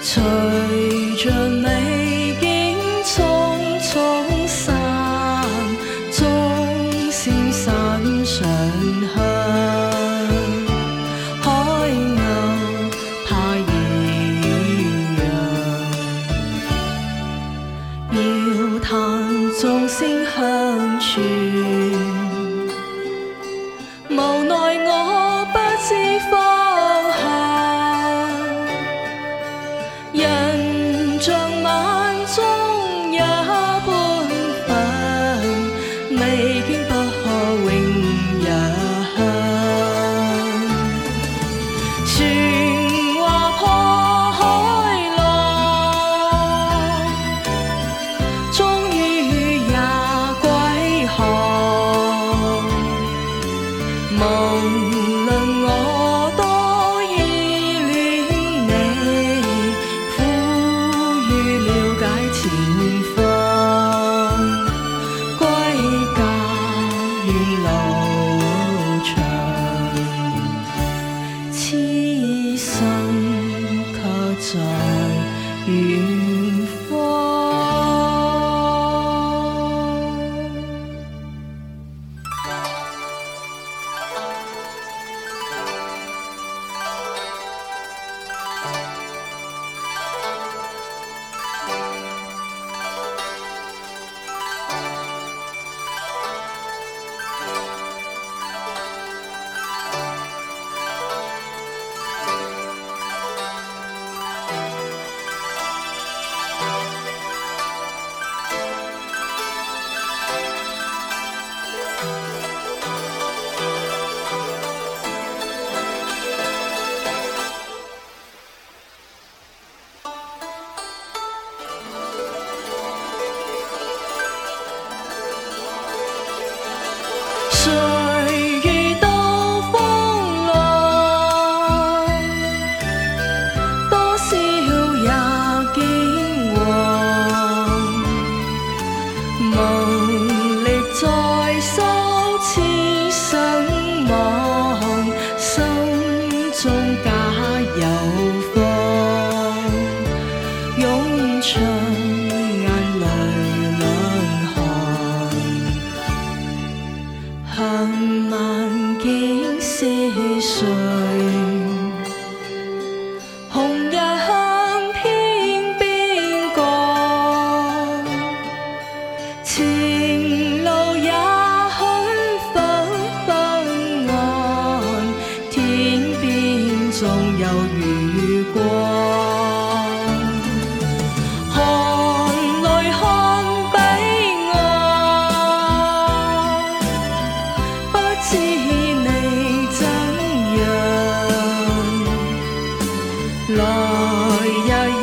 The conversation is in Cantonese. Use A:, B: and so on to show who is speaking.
A: 隨着美景匆匆散，縱使山上香，海鷗怕遙遙，遙嘆眾聲相傳，無奈我不知方向，人像晚中一般分，美景不可永日香。船劃破海浪，終於也歸航。無論我多依戀你，苦於了解前方，歸家遠路長，痴心卻在遠方。誰遇到風浪，多少也驚惶，無力再收痴心望，心中假有慌，湧出眼淚兩行，向萬景思緒，紅日向天邊降，前路也許紛紛暗，天邊總有餘光。看淚看彼岸，不知你怎樣，來日